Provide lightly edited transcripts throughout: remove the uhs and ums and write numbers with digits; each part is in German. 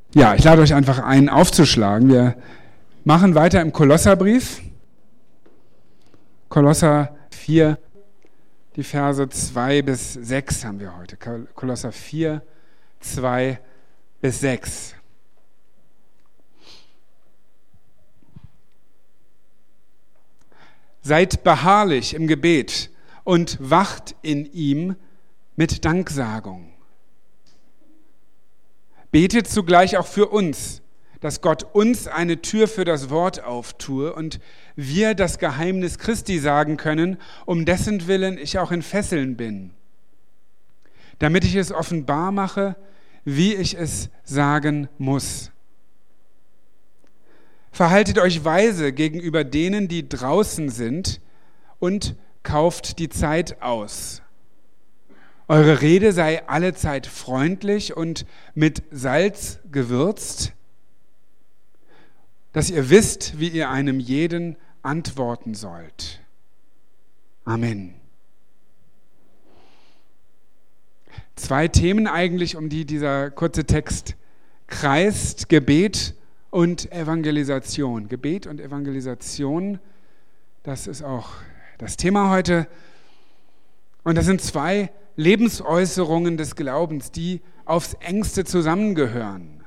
Ja, ich lade euch einfach ein, aufzuschlagen. Wir machen weiter im Kolosserbrief. Kolosser 4, die Verse 2 bis 6 haben wir heute. Kolosser 4, 2 bis 6. Seid beharrlich im Gebet und wacht in ihm mit Danksagung. Betet zugleich auch für uns, dass Gott uns eine Tür für das Wort auftue und wir das Geheimnis Christi sagen können, um dessen Willen ich auch in Fesseln bin, damit ich es offenbar mache, wie ich es sagen muss. Verhaltet euch weise gegenüber denen, die draußen sind, und kauft die Zeit aus. Eure Rede sei allezeit freundlich und mit Salz gewürzt, dass ihr wisst, wie ihr einem jeden antworten sollt. Amen. 2 Themen eigentlich, um die dieser kurze Text kreist: Gebet und Evangelisation. Gebet und Evangelisation, das ist auch das Thema heute. Und das sind 2 Lebensäußerungen des Glaubens, die aufs engste zusammengehören.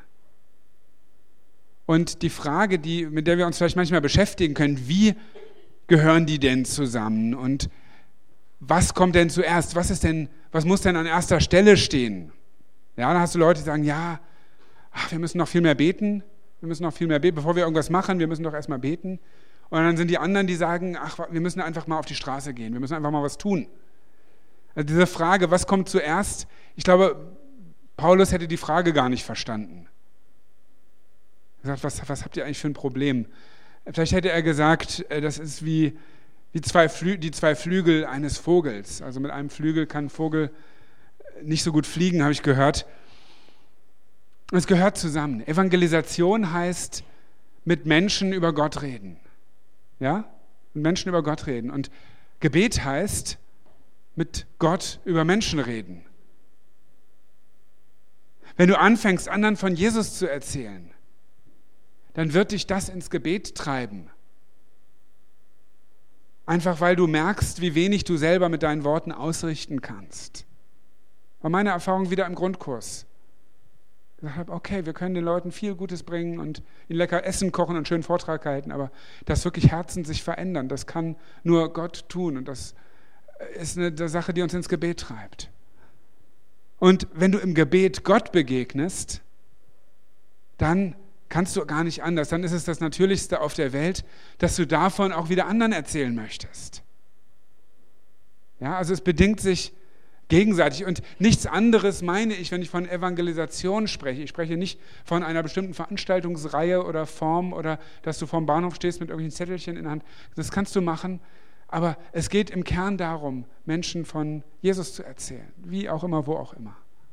Und die Frage, mit der wir uns vielleicht manchmal beschäftigen können: Wie gehören die denn zusammen? Und was kommt denn zuerst? Was muss denn an erster Stelle stehen? Ja, dann hast du Leute, die sagen, ja, wir müssen noch viel mehr beten. Bevor wir irgendwas machen, wir müssen doch erstmal beten. Und dann sind die anderen, die sagen, wir müssen einfach mal auf die Straße gehen, wir müssen einfach mal was tun. Also diese Frage, was kommt zuerst? Ich glaube, Paulus hätte die Frage gar nicht verstanden. Er hat gesagt, was habt ihr eigentlich für ein Problem? Vielleicht hätte er gesagt, das ist wie die 2 Flügel eines Vogels. Also mit einem Flügel kann ein Vogel nicht so gut fliegen, habe ich gehört. Und es gehört zusammen. Evangelisation heißt, mit Menschen über Gott reden. Ja? Mit Menschen über Gott reden. Und Gebet heißt, mit Gott über Menschen reden. Wenn du anfängst, anderen von Jesus zu erzählen, dann wird dich das ins Gebet treiben. Einfach weil du merkst, wie wenig du selber mit deinen Worten ausrichten kannst. War meine Erfahrung wieder im Grundkurs. Ich gesagt habe, okay, wir können den Leuten viel Gutes bringen und ihnen lecker Essen kochen und einen schönen Vortrag halten, aber dass wirklich Herzen sich verändern, das kann nur Gott tun und das ist eine Sache, die uns ins Gebet treibt. Und wenn du im Gebet Gott begegnest, dann kannst du gar nicht anders. Dann ist es das Natürlichste auf der Welt, dass du davon auch wieder anderen erzählen möchtest. Ja, also es bedingt sich gegenseitig. Und nichts anderes meine ich, wenn ich von Evangelisation spreche. Ich spreche nicht von einer bestimmten Veranstaltungsreihe oder Form oder dass du vorm Bahnhof stehst mit irgendwelchen Zettelchen in der Hand. Das kannst du machen. Aber es geht im Kern darum, Menschen von Jesus zu erzählen. Wie auch immer, wo auch immer.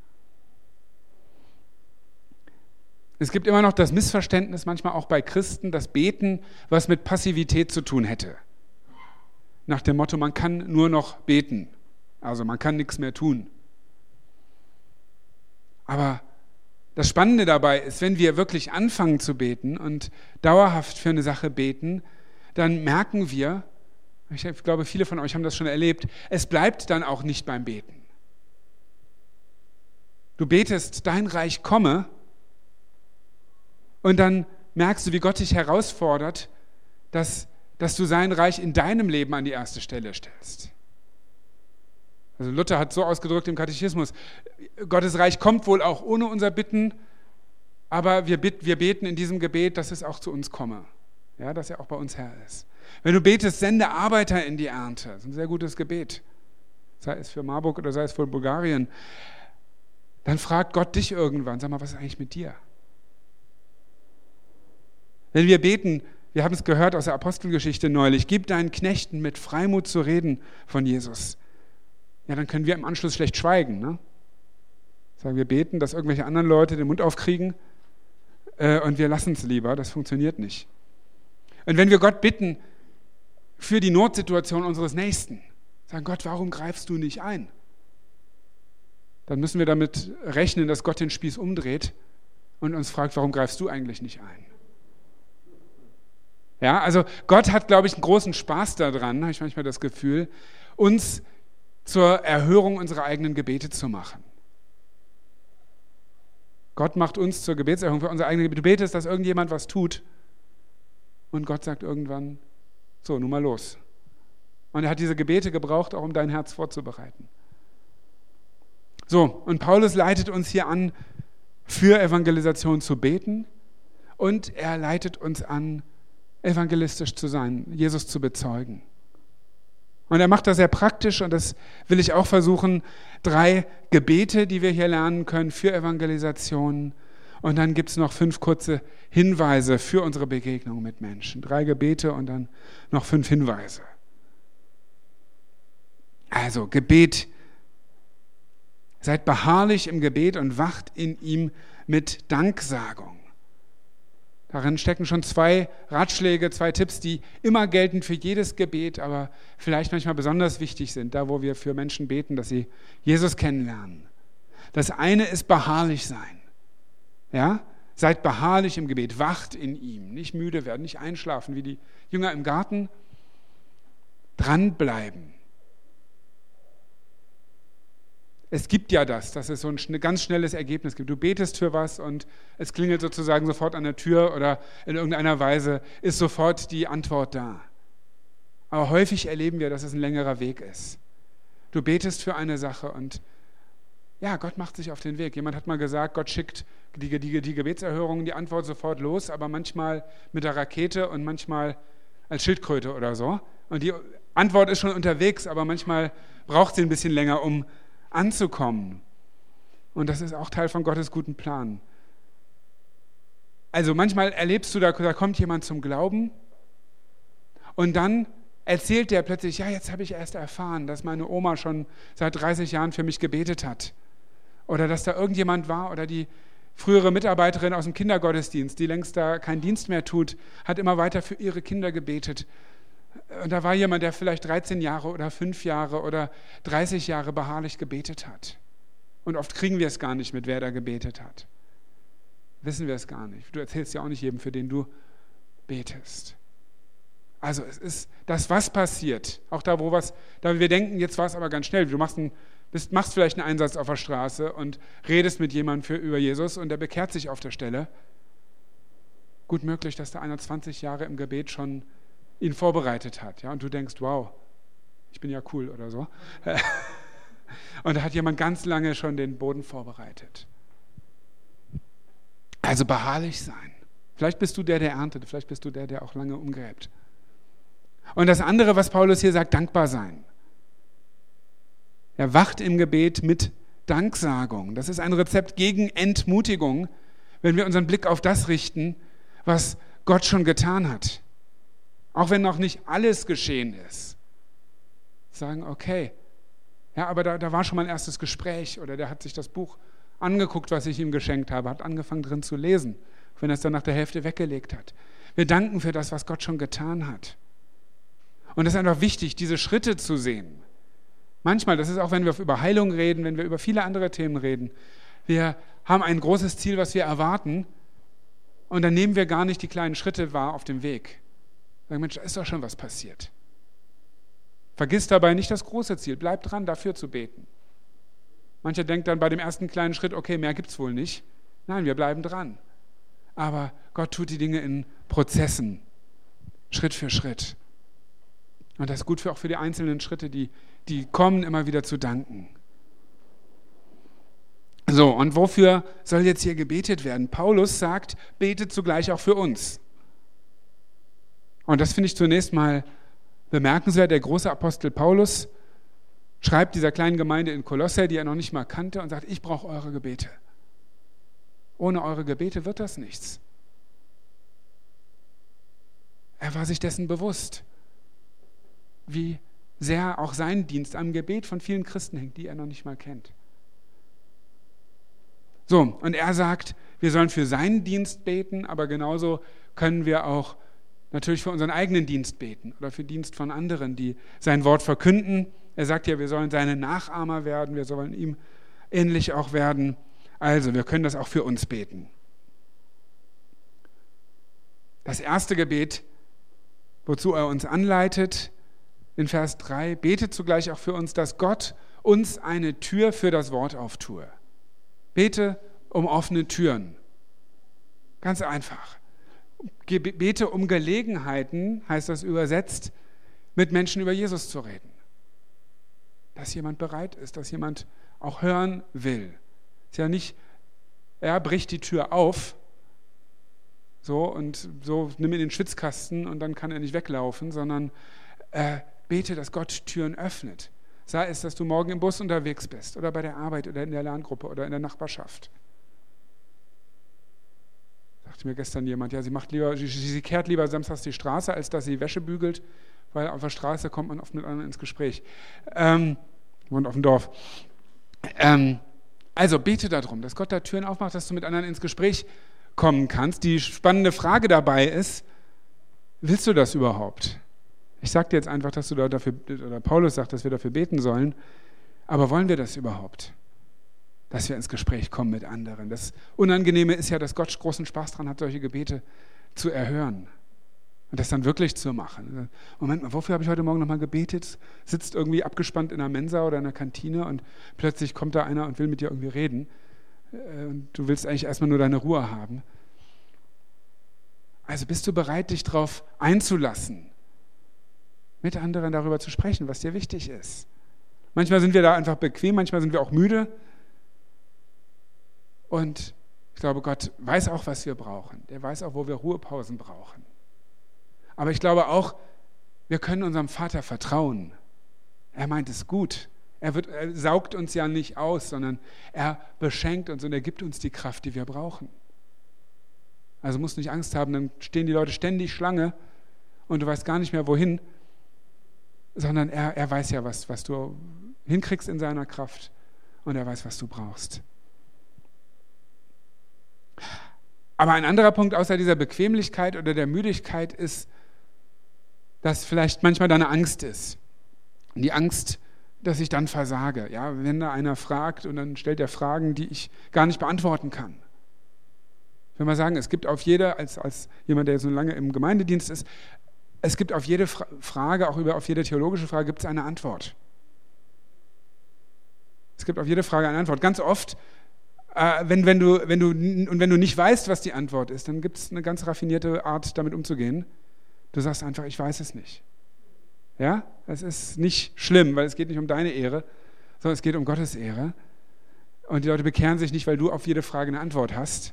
Es gibt immer noch das Missverständnis, manchmal auch bei Christen, dass Beten was mit Passivität zu tun hätte. Nach dem Motto, man kann nur noch beten. Also man kann nichts mehr tun. Aber das Spannende dabei ist, wenn wir wirklich anfangen zu beten und dauerhaft für eine Sache beten, dann merken wir, ich glaube, viele von euch haben das schon erlebt, es bleibt dann auch nicht beim Beten. Du betest, dein Reich komme, und dann merkst du, wie Gott dich herausfordert, dass du sein Reich in deinem Leben an die erste Stelle stellst. Also Luther hat so ausgedrückt im Katechismus, Gottes Reich kommt wohl auch ohne unser Bitten, aber wir beten in diesem Gebet, dass es auch zu uns komme, ja, dass er auch bei uns Herr ist. Wenn du betest, sende Arbeiter in die Ernte, das ist ein sehr gutes Gebet, sei es für Marburg oder sei es für Bulgarien, dann fragt Gott dich irgendwann, sag mal, was ist eigentlich mit dir? Wenn wir beten, wir haben es gehört aus der Apostelgeschichte neulich, gib deinen Knechten mit Freimut zu reden von Jesus. Ja, dann können wir im Anschluss schlecht schweigen. Ne? Sagen wir beten, dass irgendwelche anderen Leute den Mund aufkriegen und wir lassen es lieber, das funktioniert nicht. Und wenn wir Gott bitten für die Notsituation unseres Nächsten, sagen Gott, warum greifst du nicht ein? Dann müssen wir damit rechnen, dass Gott den Spieß umdreht und uns fragt, warum greifst du eigentlich nicht ein? Ja, also Gott hat, glaube ich, einen großen Spaß daran, habe ich manchmal das Gefühl, uns zur Erhörung unserer eigenen Gebete zu machen. Gott macht uns zur Gebetserhörung für unsere eigene Gebete. Du betest, dass irgendjemand was tut und Gott sagt irgendwann, so, nun mal los. Und er hat diese Gebete gebraucht, auch um dein Herz vorzubereiten. So, und Paulus leitet uns hier an, für Evangelisation zu beten und er leitet uns an, evangelistisch zu sein, Jesus zu bezeugen. Und er macht das sehr praktisch und das will ich auch versuchen. 3 Gebete, die wir hier lernen können für Evangelisation. Und dann gibt es noch 5 kurze Hinweise für unsere Begegnung mit Menschen. 3 Gebete und dann noch 5 Hinweise. Also Gebet. Seid beharrlich im Gebet und wacht in ihm mit Danksagung. Darin stecken schon 2 Ratschläge, 2 Tipps, die immer gelten für jedes Gebet, aber vielleicht manchmal besonders wichtig sind, da wo wir für Menschen beten, dass sie Jesus kennenlernen. Das eine ist beharrlich sein. Ja? Seid beharrlich im Gebet, wacht in ihm, nicht müde werden, nicht einschlafen wie die Jünger im Garten. Dranbleiben. Es gibt ja dass es so ein ganz schnelles Ergebnis gibt. Du betest für was und es klingelt sozusagen sofort an der Tür oder in irgendeiner Weise ist sofort die Antwort da. Aber häufig erleben wir, dass es ein längerer Weg ist. Du betest für eine Sache und ja, Gott macht sich auf den Weg. Jemand hat mal gesagt, Gott schickt die Gebetserhörung, die Antwort sofort los, aber manchmal mit der Rakete und manchmal als Schildkröte oder so. Und die Antwort ist schon unterwegs, aber manchmal braucht sie ein bisschen länger, um anzukommen. Und das ist auch Teil von Gottes guten Plan. Also manchmal erlebst du, da kommt jemand zum Glauben und dann erzählt der plötzlich, ja, jetzt habe ich erst erfahren, dass meine Oma schon seit 30 Jahren für mich gebetet hat. Oder dass da irgendjemand war oder die frühere Mitarbeiterin aus dem Kindergottesdienst, die längst da keinen Dienst mehr tut, hat immer weiter für ihre Kinder gebetet. Und da war jemand, der vielleicht 13 Jahre oder 5 Jahre oder 30 Jahre beharrlich gebetet hat. Und oft kriegen wir es gar nicht mit, wer da gebetet hat. Wissen wir es gar nicht. Du erzählst ja auch nicht jedem, für den du betest. Also es ist das, was passiert. Auch da, da wir denken, jetzt war es aber ganz schnell. Du machst vielleicht einen Einsatz auf der Straße und redest mit jemandem über Jesus und der bekehrt sich auf der Stelle. Gut möglich, dass da einer 20 Jahre im Gebet schon ihn vorbereitet hat, ja, und du denkst, wow, ich bin ja cool oder so. Und da hat jemand ganz lange schon den Boden vorbereitet. Also beharrlich sein. Vielleicht bist du der erntet, vielleicht bist du der auch lange umgräbt. Und das andere, was Paulus hier sagt, dankbar sein. Er wacht im Gebet mit Danksagung. Das ist ein Rezept gegen Entmutigung, wenn wir unseren Blick auf das richten, was Gott schon getan hat. Auch wenn noch nicht alles geschehen ist. Sagen, okay, ja, aber da war schon mal ein erstes Gespräch oder der hat sich das Buch angeguckt, was ich ihm geschenkt habe, hat angefangen drin zu lesen, wenn er es dann nach der Hälfte weggelegt hat. Wir danken für das, was Gott schon getan hat. Und es ist einfach wichtig, diese Schritte zu sehen. Manchmal, das ist auch, wenn wir über Heilung reden, wenn wir über viele andere Themen reden, wir haben ein großes Ziel, was wir erwarten und dann nehmen wir gar nicht die kleinen Schritte wahr auf dem Weg. Sagen, Mensch, da ist doch schon was passiert. Vergiss dabei nicht das große Ziel. Bleib dran, dafür zu beten. Mancher denkt dann bei dem ersten kleinen Schritt, okay, mehr gibt es wohl nicht. Nein, wir bleiben dran. Aber Gott tut die Dinge in Prozessen, Schritt für Schritt. Und das ist gut auch für die einzelnen Schritte, die kommen, immer wieder zu danken. So, und wofür soll jetzt hier gebetet werden? Paulus sagt, betet zugleich auch für uns. Und das finde ich zunächst mal bemerkenswert. Der große Apostel Paulus schreibt dieser kleinen Gemeinde in Kolosse, die er noch nicht mal kannte, und sagt, ich brauche eure Gebete. Ohne eure Gebete wird das nichts. Er war sich dessen bewusst, wie sehr auch sein Dienst am Gebet von vielen Christen hängt, die er noch nicht mal kennt. So, und er sagt, wir sollen für seinen Dienst beten, aber genauso können wir auch natürlich für unseren eigenen Dienst beten oder für Dienst von anderen, die sein Wort verkünden. Er sagt ja, wir sollen seine Nachahmer werden, wir sollen ihm ähnlich auch werden. Also, wir können das auch für uns beten. Das erste Gebet, wozu er uns anleitet, in Vers 3, betet zugleich auch für uns, dass Gott uns eine Tür für das Wort auftue. Bete um offene Türen. Ganz einfach. Bete um Gelegenheiten, heißt das übersetzt, mit Menschen über Jesus zu reden. Dass jemand bereit ist, dass jemand auch hören will. Ist ja nicht, er bricht die Tür auf, so und so nimm ihn in den Schwitzkasten und dann kann er nicht weglaufen, sondern bete, dass Gott Türen öffnet. Sei es, dass du morgen im Bus unterwegs bist oder bei der Arbeit oder in der Lerngruppe oder in der Nachbarschaft. Sagte mir gestern jemand, ja, sie kehrt lieber samstags die Straße, als dass sie Wäsche bügelt, weil auf der Straße kommt man oft mit anderen ins Gespräch. Wohnt auf dem Dorf. Also bete darum, dass Gott da Türen aufmacht, dass du mit anderen ins Gespräch kommen kannst. Die spannende Frage dabei ist, willst du das überhaupt? Ich sage dir jetzt einfach, dass du da dafür, oder Paulus sagt, dass wir dafür beten sollen, aber wollen wir das überhaupt? Dass wir ins Gespräch kommen mit anderen. Das Unangenehme ist ja, dass Gott großen Spaß daran hat, solche Gebete zu erhören und das dann wirklich zu machen. Moment mal, wofür habe ich heute Morgen nochmal gebetet? Sitzt irgendwie abgespannt in der Mensa oder in der Kantine und plötzlich kommt da einer und will mit dir irgendwie reden und du willst eigentlich erstmal nur deine Ruhe haben. Also bist du bereit, dich darauf einzulassen, mit anderen darüber zu sprechen, was dir wichtig ist? Manchmal sind wir da einfach bequem, manchmal sind wir auch müde. Und ich glaube, Gott weiß auch, was wir brauchen. Der weiß auch, wo wir Ruhepausen brauchen. Aber ich glaube auch, wir können unserem Vater vertrauen. Er meint es gut. Er saugt uns ja nicht aus, sondern er beschenkt uns und er gibt uns die Kraft, die wir brauchen. Also musst nicht Angst haben, dann stehen die Leute ständig Schlange und du weißt gar nicht mehr, wohin, sondern er weiß ja, was du hinkriegst in seiner Kraft und er weiß, was du brauchst. Aber ein anderer Punkt außer dieser Bequemlichkeit oder der Müdigkeit ist, dass vielleicht manchmal da eine Angst ist. Die Angst, dass ich dann versage. Ja, wenn da einer fragt und dann stellt er Fragen, die ich gar nicht beantworten kann. Ich will mal sagen, es gibt auf jede, als jemand, der so lange im Gemeindedienst ist, es gibt auf jede Frage, auch auf jede theologische Frage, gibt es eine Antwort. Es gibt auf jede Frage eine Antwort. Ganz oft, wenn du nicht weißt, was die Antwort ist, dann gibt es eine ganz raffinierte Art, damit umzugehen. Du sagst einfach, ich weiß es nicht. Ja, es ist nicht schlimm, weil es geht nicht um deine Ehre, sondern es geht um Gottes Ehre. Und die Leute bekehren sich nicht, weil du auf jede Frage eine Antwort hast.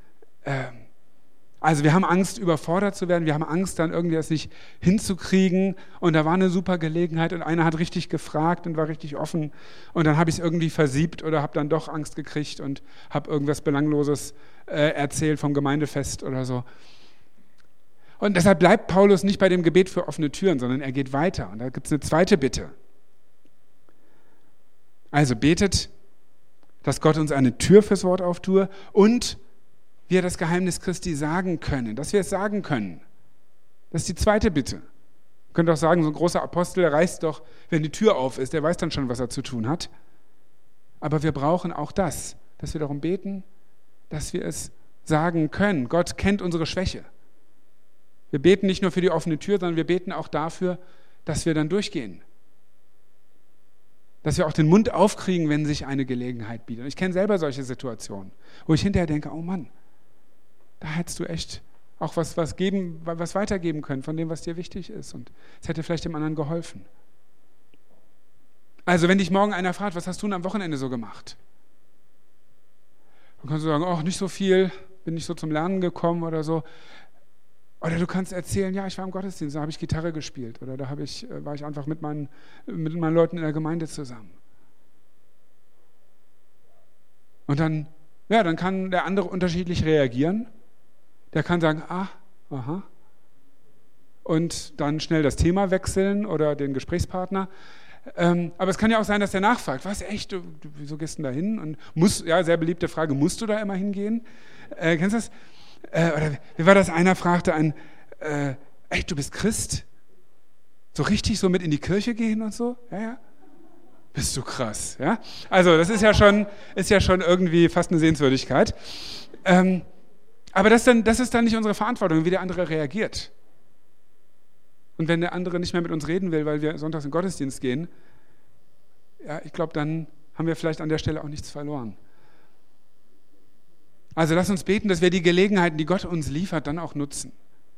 Also wir haben Angst, überfordert zu werden. Wir haben Angst, dann irgendwie das nicht hinzukriegen. Und da war eine super Gelegenheit und einer hat richtig gefragt und war richtig offen. Und dann habe ich es irgendwie versiebt oder habe dann doch Angst gekriegt und habe irgendwas Belangloses erzählt vom Gemeindefest oder so. Und deshalb bleibt Paulus nicht bei dem Gebet für offene Türen, sondern er geht weiter. Und da gibt es eine zweite Bitte. Also betet, dass Gott uns eine Tür fürs Wort auftue und wir das Geheimnis Christi sagen können, dass wir es sagen können. Das ist die zweite Bitte. Ihr könnt auch sagen, so ein großer Apostel, der reißt doch, wenn die Tür auf ist, der weiß dann schon, was er zu tun hat. Aber wir brauchen auch das, dass wir darum beten, dass wir es sagen können. Gott kennt unsere Schwäche. Wir beten nicht nur für die offene Tür, sondern wir beten auch dafür, dass wir dann durchgehen. Dass wir auch den Mund aufkriegen, wenn sich eine Gelegenheit bietet. Und ich kenne selber solche Situationen, wo ich hinterher denke, oh Mann, da hättest du echt auch was weitergeben können von dem, was dir wichtig ist. Und es hätte vielleicht dem anderen geholfen. Also wenn dich morgen einer fragt, was hast du denn am Wochenende so gemacht? Dann kannst du sagen, oh, nicht so viel, bin nicht so zum Lernen gekommen oder so. Oder du kannst erzählen, ja, ich war im Gottesdienst, da habe ich Gitarre gespielt. Oder da war ich einfach mit meinen Leuten in der Gemeinde zusammen. Und dann kann der andere unterschiedlich reagieren. Der kann sagen, aha. Und dann schnell das Thema wechseln oder den Gesprächspartner. Aber es kann ja auch sein, dass der nachfragt, was, echt, wieso gehst du da hin? Und sehr beliebte Frage, musst du da immer hingehen? Kennst du das? Oder wie war das? Einer fragte echt, du bist Christ? So richtig so mit in die Kirche gehen und so? Ja. Bist du krass, ja? Also das ist ja schon irgendwie fast eine Sehenswürdigkeit. Aber das ist dann nicht unsere Verantwortung, wie der andere reagiert. Und wenn der andere nicht mehr mit uns reden will, weil wir sonntags in den Gottesdienst gehen, ja, ich glaube, dann haben wir vielleicht an der Stelle auch nichts verloren. Also lass uns beten, dass wir die Gelegenheiten, die Gott uns liefert, dann auch nutzen.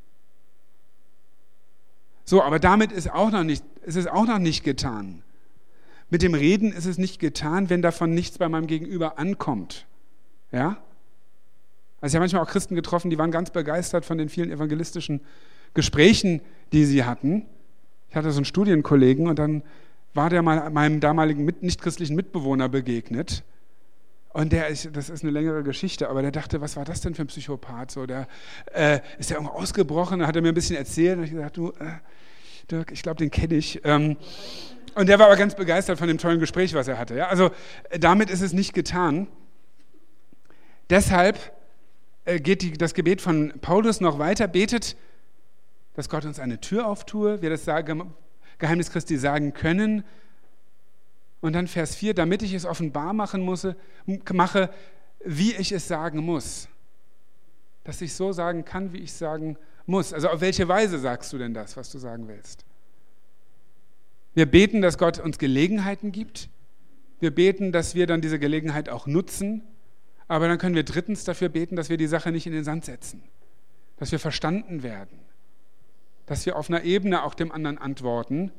So, aber damit ist es auch noch nicht getan. Mit dem Reden ist es nicht getan, wenn davon nichts bei meinem Gegenüber ankommt. Ja? Also ich habe manchmal auch Christen getroffen, die waren ganz begeistert von den vielen evangelistischen Gesprächen, die sie hatten. Ich hatte so einen Studienkollegen und dann war der mal meinem damaligen nichtchristlichen Mitbewohner begegnet. Und das ist eine längere Geschichte, aber der dachte, was war das denn für ein Psychopath? So, der ist ja irgendwo ausgebrochen, da hat er mir ein bisschen erzählt und ich gesagt, du, Dirk, ich glaube, den kenne ich. Und der war aber ganz begeistert von dem tollen Gespräch, was er hatte. Ja? Also damit ist es nicht getan. Deshalb geht das Gebet von Paulus noch weiter, betet, dass Gott uns eine Tür auftue, wir das Geheimnis Christi sagen können. Und dann Vers 4, damit ich es offenbar mache, wie ich es sagen muss. Dass ich so sagen kann, wie ich sagen muss. Also auf welche Weise sagst du denn das, was du sagen willst? Wir beten, dass Gott uns Gelegenheiten gibt. Wir beten, dass wir dann diese Gelegenheit auch nutzen. Aber dann können wir drittens dafür beten, dass wir die Sache nicht in den Sand setzen. Dass wir verstanden werden. Dass wir auf einer Ebene auch dem anderen antworten,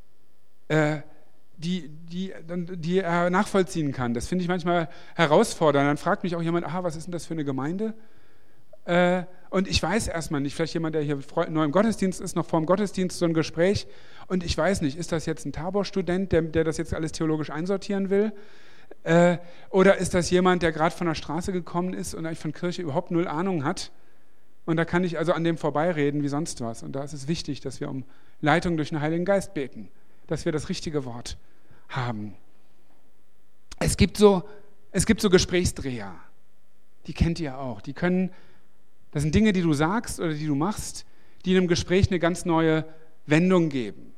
die er nachvollziehen kann. Das finde ich manchmal herausfordernd. Dann fragt mich auch jemand, was ist denn das für eine Gemeinde? Und ich weiß erstmal nicht, vielleicht jemand, der hier neu im Gottesdienst ist, noch vor dem Gottesdienst so ein Gespräch, und ich weiß nicht, ist das jetzt ein Tabor-Student, der das jetzt alles theologisch einsortieren will? Oder ist das jemand, der gerade von der Straße gekommen ist und eigentlich von Kirche überhaupt null Ahnung hat? Und da kann ich also an dem vorbeireden wie sonst was. Und da ist es wichtig, dass wir um Leitung durch den Heiligen Geist beten, dass wir das richtige Wort haben. Es gibt so Gesprächsdreher, die kennt ihr auch. Das sind Dinge, die du sagst oder die du machst, die in einem Gespräch eine ganz neue Wendung geben.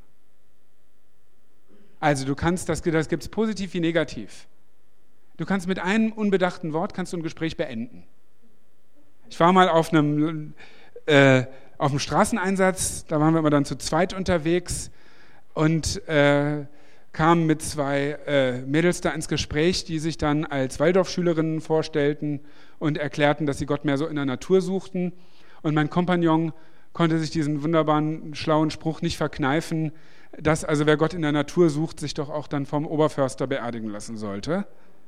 Also das gibt es positiv wie negativ. Du kannst mit einem unbedachten Wort ein Gespräch beenden. Ich war mal auf einem Straßeneinsatz, da waren wir immer dann zu zweit unterwegs und kamen mit zwei Mädels da ins Gespräch, die sich dann als Waldorfschülerinnen vorstellten und erklärten, dass sie Gott mehr so in der Natur suchten. Und mein Kompagnon konnte sich diesen wunderbaren, schlauen Spruch nicht verkneifen, dass also wer Gott in der Natur sucht, sich doch auch dann vom Oberförster beerdigen lassen sollte.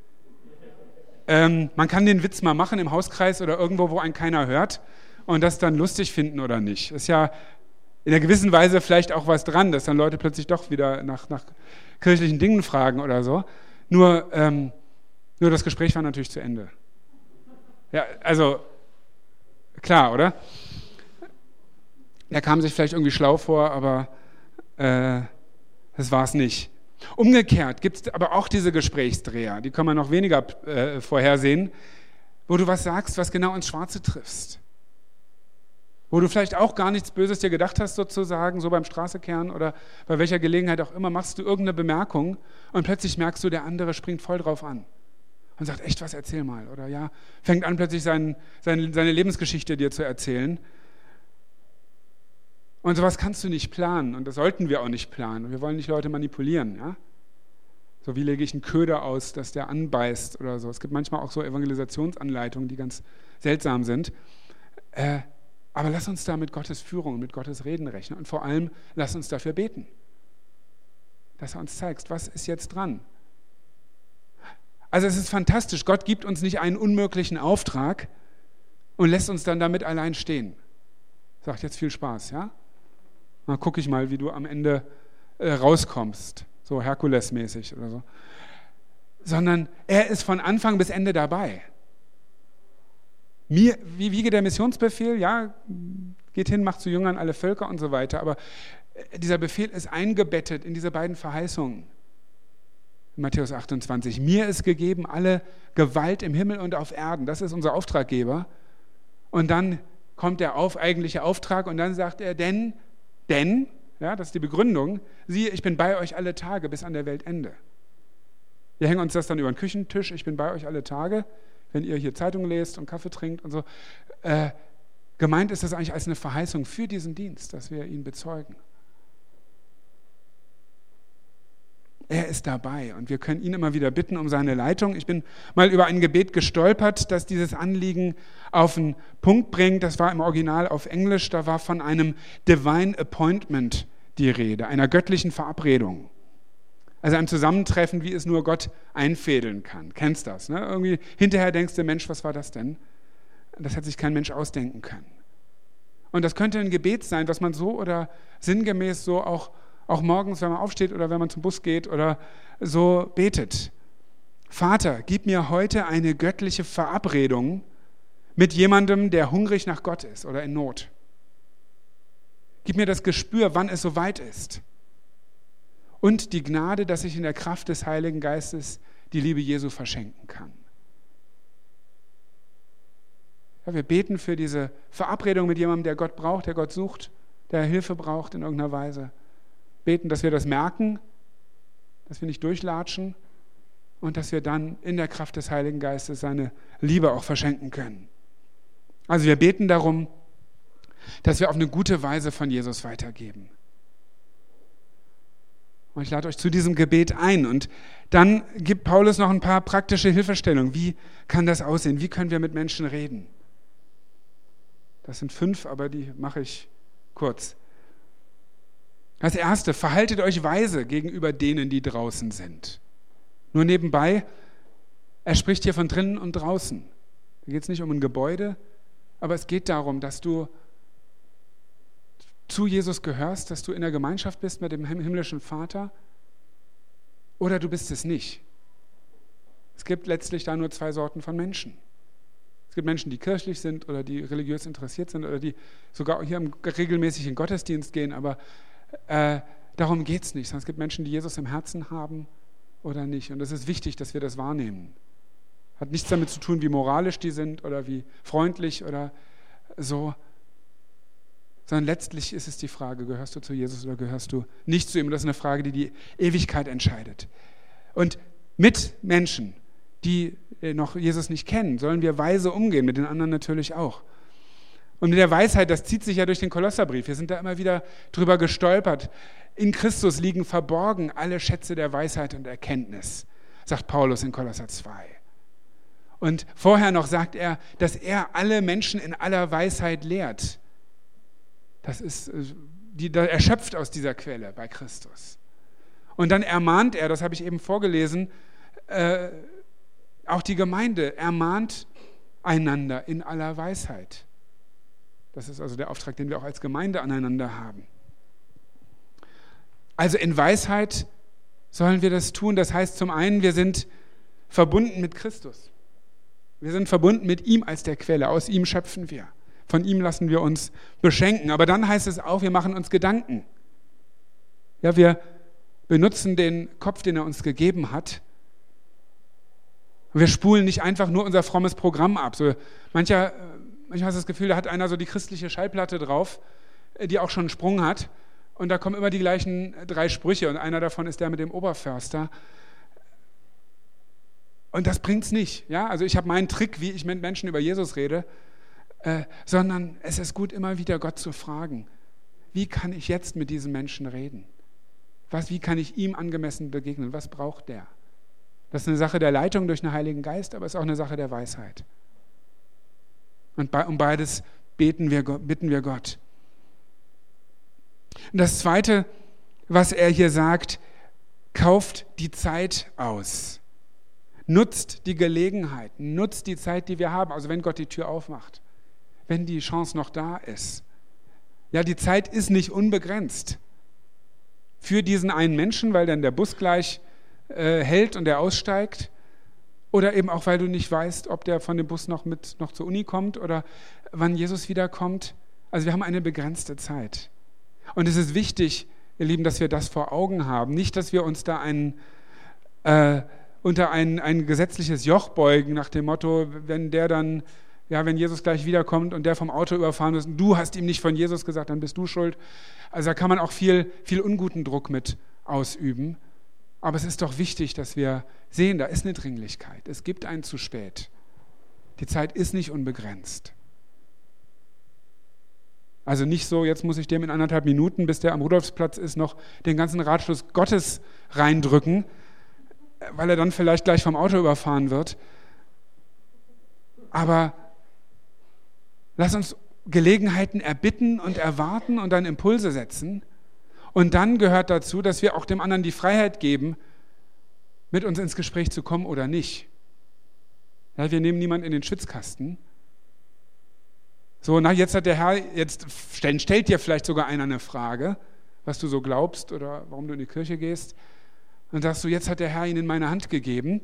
Man kann den Witz mal machen im Hauskreis oder irgendwo, wo einen keiner hört und das dann lustig finden oder nicht. Ist ja in einer gewissen Weise vielleicht auch was dran, dass dann Leute plötzlich doch wieder nach kirchlichen Dingen fragen oder so. Nur das Gespräch war natürlich zu Ende. Ja, also klar, oder? Er kam sich vielleicht irgendwie schlau vor, aber das war es nicht. Umgekehrt gibt es aber auch diese Gesprächsdreher, die kann man noch weniger vorhersehen, wo du was sagst, was genau ins Schwarze triffst. Wo du vielleicht auch gar nichts Böses dir gedacht hast sozusagen, so beim Straßekehren oder bei welcher Gelegenheit auch immer, machst du irgendeine Bemerkung und plötzlich merkst du, der andere springt voll drauf an und sagt, echt was, erzähl mal. Oder ja, fängt an plötzlich seine Lebensgeschichte dir zu erzählen. Und sowas kannst du nicht planen und das sollten wir auch nicht planen. Wir wollen nicht Leute manipulieren. Ja? So wie lege ich einen Köder aus, dass der anbeißt oder so. Es gibt manchmal auch so Evangelisationsanleitungen, die ganz seltsam sind. Aber lass uns da mit Gottes Führung, mit Gottes Reden rechnen und vor allem lass uns dafür beten, dass er uns zeigt, was ist jetzt dran. Also es ist fantastisch, Gott gibt uns nicht einen unmöglichen Auftrag und lässt uns dann damit allein stehen. Sagt jetzt viel Spaß, ja? Dann gucke ich mal, wie du am Ende rauskommst, so Herkules-mäßig oder so. Sondern er ist von Anfang bis Ende dabei. Wie geht der Missionsbefehl? Ja, geht hin, macht zu Jüngern alle Völker und so weiter. Aber dieser Befehl ist eingebettet in diese beiden Verheißungen. In Matthäus 28. Mir ist gegeben alle Gewalt im Himmel und auf Erden. Das ist unser Auftraggeber. Und dann kommt der eigentliche Auftrag und dann sagt er, denn, ja, das ist die Begründung, siehe, ich bin bei euch alle Tage bis an der Weltende. Wir hängen uns das dann über den Küchentisch, ich bin bei euch alle Tage. wenn ihr hier Zeitung lest und Kaffee trinkt und so. Gemeint ist das eigentlich als eine Verheißung für diesen Dienst, dass wir ihn bezeugen. Er ist dabei und wir können ihn immer wieder bitten um seine Leitung. Ich bin mal über ein Gebet gestolpert, das dieses Anliegen auf den Punkt bringt. Das war im Original auf Englisch. Da war von einem Divine Appointment die Rede, einer göttlichen Verabredung. Also einem Zusammentreffen, wie es nur Gott einfädeln kann. Kennst das? Ne? Irgendwie hinterher denkst du, Mensch, was war das denn? Das hätte sich kein Mensch ausdenken können. Und das könnte ein Gebet sein, was man so oder sinngemäß so auch morgens, wenn man aufsteht oder wenn man zum Bus geht oder so betet. Vater, gib mir heute eine göttliche Verabredung mit jemandem, der hungrig nach Gott ist oder in Not. Gib mir das Gespür, wann es soweit ist. Und die Gnade, dass ich in der Kraft des Heiligen Geistes die Liebe Jesu verschenken kann. Ja, wir beten für diese Verabredung mit jemandem, der Gott braucht, der Gott sucht, der Hilfe braucht in irgendeiner Weise. Beten, dass wir das merken, dass wir nicht durchlatschen und dass wir dann in der Kraft des Heiligen Geistes seine Liebe auch verschenken können. Also wir beten darum, dass wir auf eine gute Weise von Jesus weitergeben. Und ich lade euch zu diesem Gebet ein. Und dann gibt Paulus noch ein paar praktische Hilfestellungen. Wie kann das aussehen? Wie können wir mit Menschen reden? Das sind 5, aber die mache ich kurz. Das Erste, verhaltet euch weise gegenüber denen, die draußen sind. Nur nebenbei, er spricht hier von drinnen und draußen. Da geht es nicht um ein Gebäude, aber es geht darum, dass du zu Jesus gehörst, dass du in der Gemeinschaft bist mit dem himmlischen Vater oder du bist es nicht. Es gibt letztlich da nur 2 Sorten von Menschen. Es gibt Menschen, die kirchlich sind oder die religiös interessiert sind oder die sogar hier regelmäßig in den Gottesdienst gehen, aber darum geht es nicht, sondern es gibt Menschen, die Jesus im Herzen haben oder nicht. Und es ist wichtig, dass wir das wahrnehmen. Hat nichts damit zu tun, wie moralisch die sind oder wie freundlich oder so, sondern letztlich ist es die Frage, gehörst du zu Jesus oder gehörst du nicht zu ihm? Und das ist eine Frage, die die Ewigkeit entscheidet. Und mit Menschen, die noch Jesus nicht kennen, sollen wir weise umgehen, mit den anderen natürlich auch. Und mit der Weisheit, das zieht sich ja durch den Kolosserbrief. Wir sind da immer wieder drüber gestolpert. In Christus liegen verborgen alle Schätze der Weisheit und Erkenntnis, sagt Paulus in Kolosser 2. Und vorher noch sagt er, dass er alle Menschen in aller Weisheit lehrt. Das ist erschöpft aus dieser Quelle bei Christus. Und dann ermahnt er, das habe ich eben vorgelesen, auch die Gemeinde ermahnt einander in aller Weisheit. Das ist also der Auftrag, den wir auch als Gemeinde aneinander haben. Also in Weisheit sollen wir das tun. Das heißt zum einen, wir sind verbunden mit Christus. Wir sind verbunden mit ihm als der Quelle. Aus ihm schöpfen wir. Von ihm lassen wir uns beschenken. Aber dann heißt es auch, wir machen uns Gedanken. Ja, wir benutzen den Kopf, den er uns gegeben hat. Und wir spulen nicht einfach nur unser frommes Programm ab. So, manchmal hast du das Gefühl, da hat einer so die christliche Schallplatte drauf, die auch schon einen Sprung hat. Und da kommen immer die gleichen 3 Sprüche. Und einer davon ist der mit dem Oberförster. Und das bringt's nicht. Ja? Also ich habe meinen Trick, wie ich mit Menschen über Jesus rede, sondern es ist gut, immer wieder Gott zu fragen, wie kann ich jetzt mit diesem Menschen reden? Wie kann ich ihm angemessen begegnen? Was braucht der? Das ist eine Sache der Leitung durch den Heiligen Geist, aber es ist auch eine Sache der Weisheit. Und um beides bitten wir Gott. Und das Zweite, was er hier sagt, kauft die Zeit aus. Nutzt die Gelegenheit, nutzt die Zeit, die wir haben. Also wenn Gott die Tür aufmacht, wenn die Chance noch da ist. Ja, die Zeit ist nicht unbegrenzt. Für diesen einen Menschen, weil dann der Bus gleich hält und der aussteigt. Oder eben auch, weil du nicht weißt, ob der von dem Bus noch zur Uni kommt oder wann Jesus wiederkommt. Also wir haben eine begrenzte Zeit. Und es ist wichtig, ihr Lieben, dass wir das vor Augen haben. Nicht, dass wir uns da unter ein gesetzliches Joch beugen, nach dem Motto, wenn Jesus gleich wiederkommt und der vom Auto überfahren ist, du hast ihm nicht von Jesus gesagt, dann bist du schuld. Also da kann man auch viel, viel unguten Druck mit ausüben. Aber es ist doch wichtig, dass wir sehen, da ist eine Dringlichkeit. Es gibt ein zu spät. Die Zeit ist nicht unbegrenzt. Also nicht so, jetzt muss ich dem in 1,5 Minuten, bis der am Rudolfsplatz ist, noch den ganzen Ratschluss Gottes reindrücken, weil er dann vielleicht gleich vom Auto überfahren wird. Aber lass uns Gelegenheiten erbitten und erwarten und dann Impulse setzen. Und dann gehört dazu, dass wir auch dem anderen die Freiheit geben, mit uns ins Gespräch zu kommen oder nicht. Ja, wir nehmen niemanden in den Schwitzkasten. So, jetzt hat der Herr, stellt dir vielleicht sogar einer eine Frage, was du so glaubst oder warum du in die Kirche gehst. Und sagst du, jetzt hat der Herr ihn in meine Hand gegeben.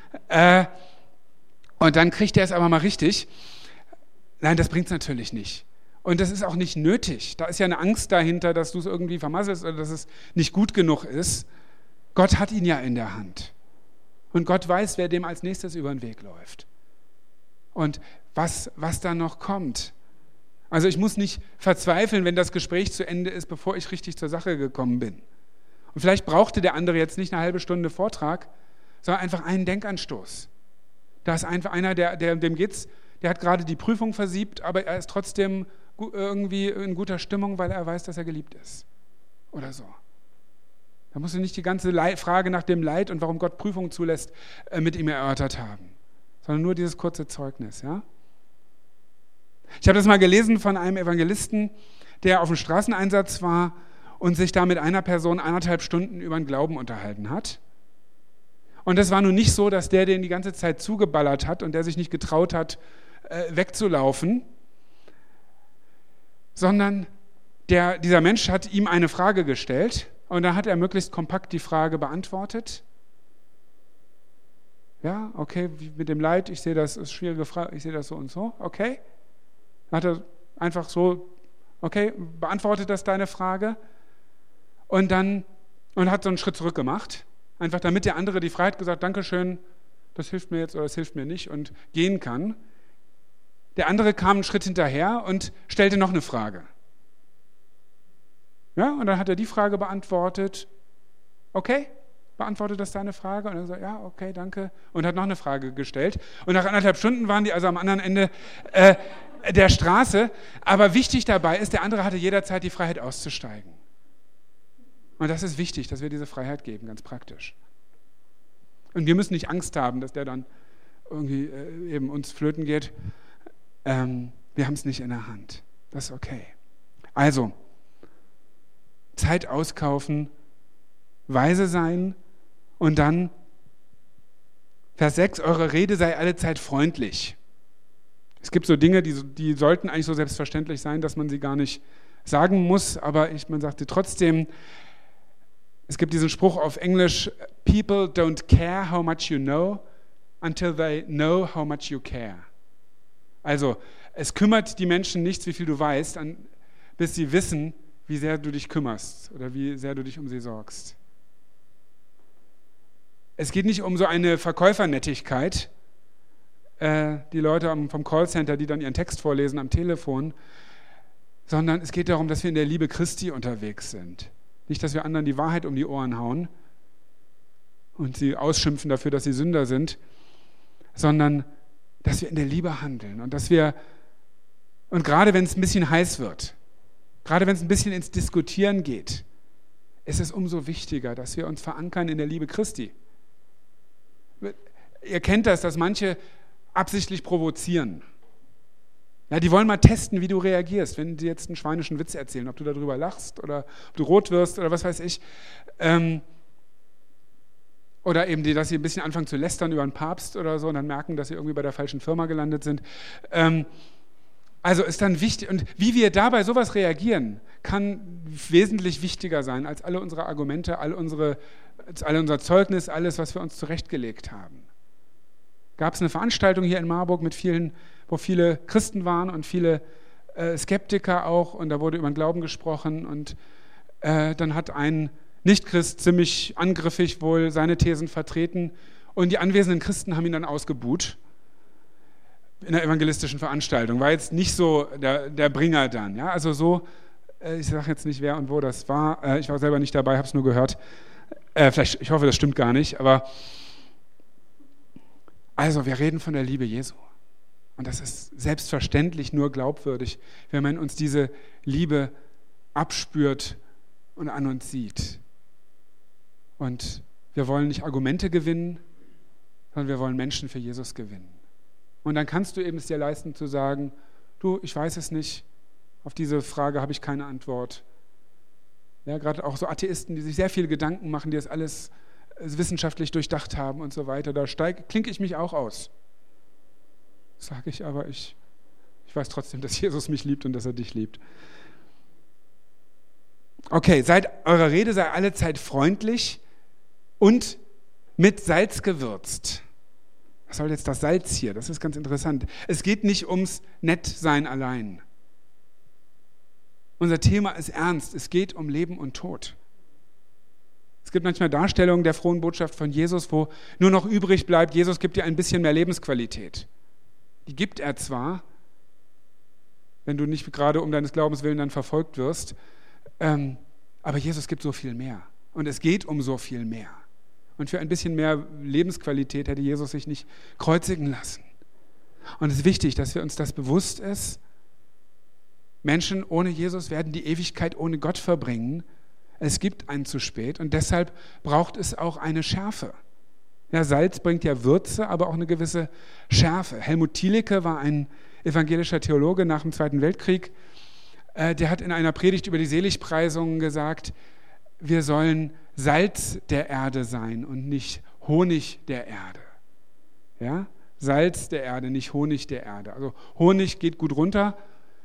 Und dann kriegt er es aber mal richtig. Nein, das bringt es natürlich nicht. Und das ist auch nicht nötig. Da ist ja eine Angst dahinter, dass du es irgendwie vermasselst oder dass es nicht gut genug ist. Gott hat ihn ja in der Hand. Und Gott weiß, wer dem als nächstes über den Weg läuft. Und was da noch kommt. Also ich muss nicht verzweifeln, wenn das Gespräch zu Ende ist, bevor ich richtig zur Sache gekommen bin. Und vielleicht brauchte der andere jetzt nicht eine halbe Stunde Vortrag, sondern einfach einen Denkanstoß. Da ist einfach einer, dem geht's, der hat gerade die Prüfung versiebt, aber er ist trotzdem irgendwie in guter Stimmung, weil er weiß, dass er geliebt ist. Oder so. Da musst du nicht die ganze Frage nach dem Leid und warum Gott Prüfungen zulässt, mit ihm erörtert haben, sondern nur dieses kurze Zeugnis. Ja? Ich habe das mal gelesen von einem Evangelisten, der auf dem Straßeneinsatz war und sich da mit einer Person 1,5 Stunden über den Glauben unterhalten hat. Und das war nun nicht so, dass der den die ganze Zeit zugeballert hat und der sich nicht getraut hat, wegzulaufen, sondern dieser Mensch hat ihm eine Frage gestellt und dann hat er möglichst kompakt die Frage beantwortet. Ja, okay, mit dem Leid, ich sehe das, ist eine schwierige Frage, ich sehe das so und so, okay. Dann hat er einfach so, okay, beantwortet das deine Frage und hat so einen Schritt zurück gemacht, einfach damit der andere die Freiheit gesagt, Dankeschön, das hilft mir jetzt oder das hilft mir nicht und gehen kann. Der andere kam einen Schritt hinterher und stellte noch eine Frage. Ja, und dann hat er die Frage beantwortet, okay, beantwortet das deine Frage? Und er sagt, ja, okay, danke. Und hat noch eine Frage gestellt. Und nach 1,5 Stunden waren die also am anderen Ende der Straße. Aber wichtig dabei ist, der andere hatte jederzeit die Freiheit auszusteigen. Und das ist wichtig, dass wir diese Freiheit geben, ganz praktisch. Und wir müssen nicht Angst haben, dass der dann irgendwie eben uns flöten geht. Wir haben es nicht in der Hand. Das ist okay. Also, Zeit auskaufen, weise sein und dann Vers 6, eure Rede sei allezeit freundlich. Es gibt so Dinge, die sollten eigentlich so selbstverständlich sein, dass man sie gar nicht sagen muss, aber man sagt sie trotzdem. Es gibt diesen Spruch auf Englisch, people don't care how much you know until they know how much you care. Also, es kümmert die Menschen nichts, wie viel du weißt, bis sie wissen, wie sehr du dich kümmerst oder wie sehr du dich um sie sorgst. Es geht nicht um so eine Verkäufernettigkeit, die Leute vom Callcenter, die dann ihren Text vorlesen am Telefon, sondern es geht darum, dass wir in der Liebe Christi unterwegs sind. Nicht, dass wir anderen die Wahrheit um die Ohren hauen und sie ausschimpfen dafür, dass sie Sünder sind, sondern dass wir in der Liebe handeln und und gerade wenn es ein bisschen heiß wird, gerade wenn es ein bisschen ins Diskutieren geht, ist es umso wichtiger, dass wir uns verankern in der Liebe Christi. Ihr kennt das, dass manche absichtlich provozieren. Ja, die wollen mal testen, wie du reagierst, wenn die jetzt einen schweinischen Witz erzählen, ob du darüber lachst oder ob du rot wirst oder was weiß ich. Oder eben, dass sie ein bisschen anfangen zu lästern über einen Papst oder so und dann merken, dass sie irgendwie bei der falschen Firma gelandet sind. Also ist dann wichtig, und wie wir dabei sowas reagieren, kann wesentlich wichtiger sein als alle unsere Argumente, all unser Zeugnis, alles, was wir uns zurechtgelegt haben. Gab es eine Veranstaltung hier in Marburg wo viele Christen waren und viele Skeptiker auch, und da wurde über den Glauben gesprochen und dann hat ein Nicht-Christ ziemlich angriffig wohl seine Thesen vertreten und die anwesenden Christen haben ihn dann ausgebuht in einer evangelistischen Veranstaltung. War jetzt nicht so der Bringer dann. Ja? Also so, ich sage jetzt nicht, wer und wo das war. Ich war selber nicht dabei, habe es nur gehört. Ich hoffe, das stimmt gar nicht. Aber also, wir reden von der Liebe Jesu. Und das ist selbstverständlich nur glaubwürdig, wenn man uns diese Liebe abspürt und an uns sieht. Und wir wollen nicht Argumente gewinnen, sondern wir wollen Menschen für Jesus gewinnen. Und dann kannst du eben es dir leisten zu sagen, du, ich weiß es nicht, auf diese Frage habe ich keine Antwort. Ja, gerade auch so Atheisten, die sich sehr viele Gedanken machen, die das alles wissenschaftlich durchdacht haben und so weiter, da klinke ich mich auch aus. Sage ich aber, ich weiß trotzdem, dass Jesus mich liebt und dass er dich liebt. Okay, eure Rede sei allezeit freundlich und mit Salz gewürzt. Was soll jetzt das Salz hier? Das ist ganz interessant. Es geht nicht ums Nettsein allein. Unser Thema ist ernst. Es geht um Leben und Tod. Es gibt manchmal Darstellungen der frohen Botschaft von Jesus, wo nur noch übrig bleibt, Jesus gibt dir ein bisschen mehr Lebensqualität. Die gibt er zwar, wenn du nicht gerade um deines Glaubens willen dann verfolgt wirst, aber Jesus gibt so viel mehr. Und es geht um so viel mehr. Und für ein bisschen mehr Lebensqualität hätte Jesus sich nicht kreuzigen lassen. Und es ist wichtig, dass wir uns das bewusst ist. Menschen ohne Jesus werden die Ewigkeit ohne Gott verbringen. Es gibt ein zu spät und deshalb braucht es auch eine Schärfe. Ja, Salz bringt ja Würze, aber auch eine gewisse Schärfe. Helmut Thielicke war ein evangelischer Theologe nach dem Zweiten Weltkrieg. Der hat in einer Predigt über die Seligpreisungen gesagt, wir sollen Salz der Erde sein und nicht Honig der Erde. Ja? Salz der Erde, nicht Honig der Erde. Also Honig geht gut runter,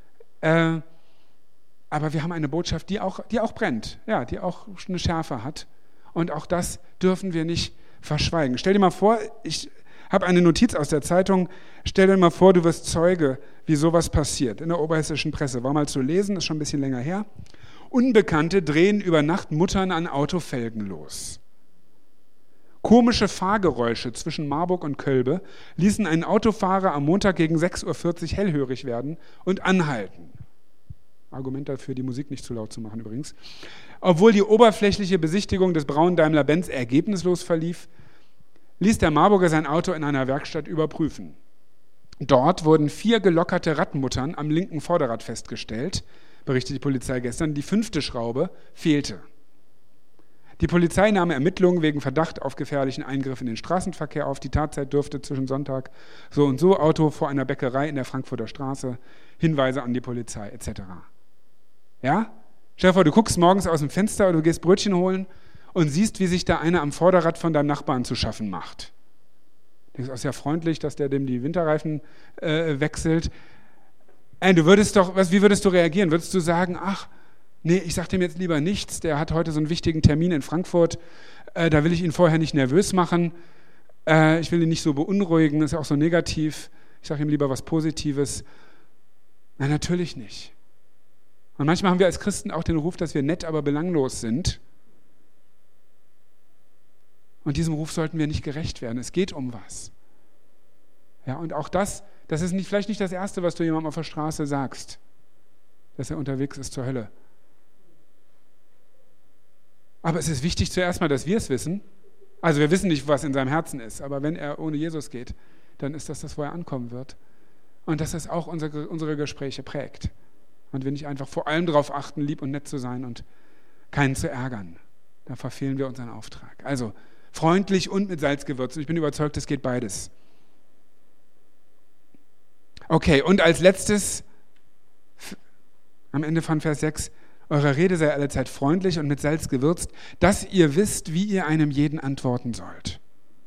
aber wir haben eine Botschaft, die auch brennt, ja, die auch eine Schärfe hat. Und auch das dürfen wir nicht verschweigen. Stell dir mal vor, ich habe eine Notiz aus der Zeitung, stell dir mal vor, du wirst Zeuge, wie sowas passiert. In der oberhessischen Presse, war mal zu lesen, ist schon ein bisschen länger her. Unbekannte drehen über Nacht Muttern an Autofelgen los. Komische Fahrgeräusche zwischen Marburg und Kölbe ließen einen Autofahrer am Montag gegen 6.40 Uhr hellhörig werden und anhalten. Argument dafür, die Musik nicht zu laut zu machen übrigens. Obwohl die oberflächliche Besichtigung des braunen Daimler-Benz ergebnislos verlief, ließ der Marburger sein Auto in einer Werkstatt überprüfen. Dort wurden 4 gelockerte Radmuttern am linken Vorderrad festgestellt, berichtet die Polizei gestern. Die 5. Schraube fehlte. Die Polizei nahm Ermittlungen wegen Verdacht auf gefährlichen Eingriff in den Straßenverkehr auf. Die Tatzeit dürfte zwischen Sonntag so und so, Auto vor einer Bäckerei in der Frankfurter Straße, Hinweise an die Polizei etc. Ja? Stell dir vor, du guckst morgens aus dem Fenster oder du gehst Brötchen holen und siehst, wie sich da einer am Vorderrad von deinem Nachbarn zu schaffen macht. Du denkst, auch sehr freundlich, dass der dem die Winterreifen wechselt. Wie würdest du reagieren? Würdest du sagen, ach, nee, ich sag dem jetzt lieber nichts, der hat heute so einen wichtigen Termin in Frankfurt, da will ich ihn vorher nicht nervös machen, ich will ihn nicht so beunruhigen, das ist ja auch so negativ, ich sage ihm lieber was Positives. Nein, natürlich nicht. Und manchmal haben wir als Christen auch den Ruf, dass wir nett, aber belanglos sind. Und diesem Ruf sollten wir nicht gerecht werden. Es geht um was. Ja, und auch das ist vielleicht nicht das Erste, was du jemandem auf der Straße sagst, dass er unterwegs ist zur Hölle. Aber es ist wichtig zuerst mal, dass wir es wissen. Also wir wissen nicht, was in seinem Herzen ist, aber wenn er ohne Jesus geht, dann ist das, wo er ankommen wird. Und dass das auch unsere Gespräche prägt. Und wir nicht einfach vor allem darauf achten, lieb und nett zu sein und keinen zu ärgern. Da verfehlen wir unseren Auftrag. Also freundlich und mit Salz gewürzt. Ich bin überzeugt, es geht beides. Okay, und als letztes, am Ende von Vers 6, eure Rede sei allezeit freundlich und mit Salz gewürzt, dass ihr wisst, wie ihr einem jeden antworten sollt.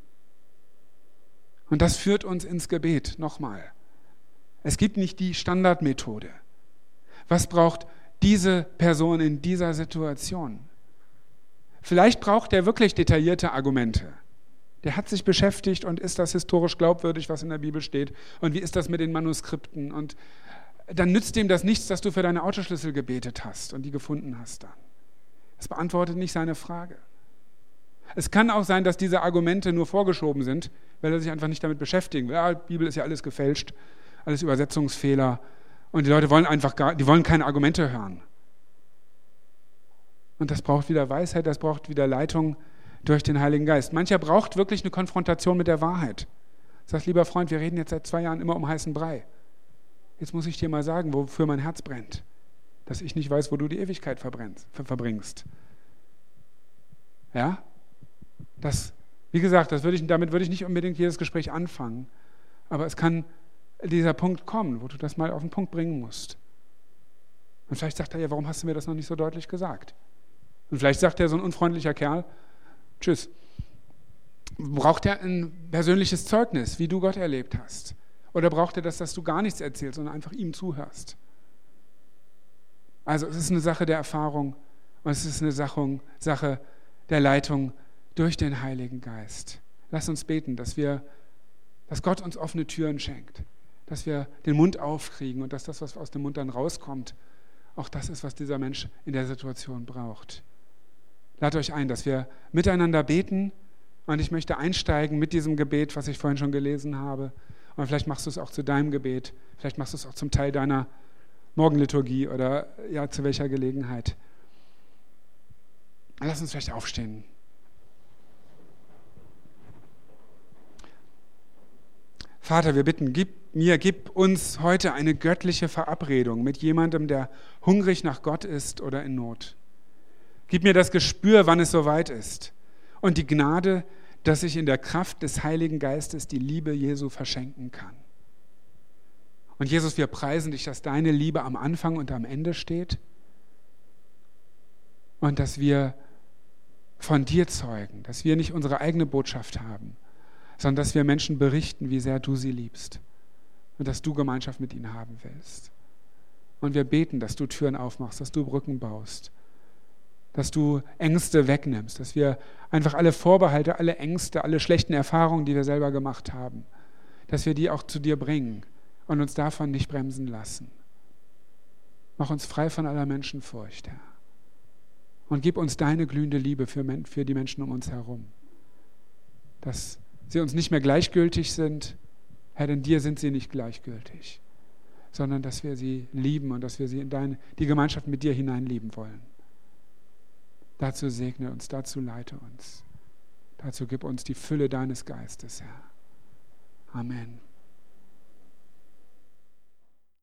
Und das führt uns ins Gebet, nochmal. Es gibt nicht die Standardmethode. Was braucht diese Person in dieser Situation? Vielleicht braucht er wirklich detaillierte Argumente. Der hat sich beschäftigt und ist das historisch glaubwürdig, was in der Bibel steht? Und wie ist das mit den Manuskripten? Und dann nützt dem das nichts, dass du für deine Autoschlüssel gebetet hast und die gefunden hast dann. Das beantwortet nicht seine Frage. Es kann auch sein, dass diese Argumente nur vorgeschoben sind, weil er sich einfach nicht damit beschäftigen will. Ja, die Bibel ist ja alles gefälscht, alles Übersetzungsfehler und die Leute wollen keine Argumente hören. Und das braucht wieder Weisheit, das braucht wieder Leitung durch den Heiligen Geist. Mancher braucht wirklich eine Konfrontation mit der Wahrheit. Sagst, lieber Freund, wir reden jetzt seit 2 Jahren immer um heißen Brei. Jetzt muss ich dir mal sagen, wofür mein Herz brennt. Dass ich nicht weiß, wo du die Ewigkeit verbringst. Ja? Wie gesagt, damit würde ich nicht unbedingt jedes Gespräch anfangen. Aber es kann dieser Punkt kommen, wo du das mal auf den Punkt bringen musst. Und vielleicht sagt er, ja, warum hast du mir das noch nicht so deutlich gesagt? Und vielleicht sagt er, so ein unfreundlicher Kerl, tschüss. Braucht er ein persönliches Zeugnis, wie du Gott erlebt hast? Oder braucht er das, dass du gar nichts erzählst, sondern einfach ihm zuhörst? Also es ist eine Sache der Erfahrung und es ist eine Sache der Leitung durch den Heiligen Geist. Lass uns beten, dass Gott uns offene Türen schenkt, dass wir den Mund aufkriegen und dass das, was aus dem Mund dann rauskommt, auch das ist, was dieser Mensch in der Situation braucht. Ladet euch ein, dass wir miteinander beten und ich möchte einsteigen mit diesem Gebet, was ich vorhin schon gelesen habe. Und vielleicht machst du es auch zu deinem Gebet, vielleicht machst du es auch zum Teil deiner Morgenliturgie oder ja, zu welcher Gelegenheit. Lass uns vielleicht aufstehen. Vater, wir bitten, gib uns heute eine göttliche Verabredung mit jemandem, der hungrig nach Gott ist oder in Not. Gib mir das Gespür, wann es soweit ist und die Gnade, dass ich in der Kraft des Heiligen Geistes die Liebe Jesu verschenken kann. Und Jesus, wir preisen dich, dass deine Liebe am Anfang und am Ende steht und dass wir von dir zeugen, dass wir nicht unsere eigene Botschaft haben, sondern dass wir Menschen berichten, wie sehr du sie liebst und dass du Gemeinschaft mit ihnen haben willst. Und wir beten, dass du Türen aufmachst, dass du Brücken baust, dass du Ängste wegnimmst, dass wir einfach alle Vorbehalte, alle Ängste, alle schlechten Erfahrungen, die wir selber gemacht haben, dass wir die auch zu dir bringen und uns davon nicht bremsen lassen. Mach uns frei von aller Menschenfurcht, Herr. Und gib uns deine glühende Liebe für die Menschen um uns herum. Dass sie uns nicht mehr gleichgültig sind, Herr, denn dir sind sie nicht gleichgültig, sondern dass wir sie lieben und dass wir sie in die Gemeinschaft mit dir hineinlieben wollen. Dazu segne uns, dazu leite uns. Dazu gib uns die Fülle deines Geistes, Herr. Amen.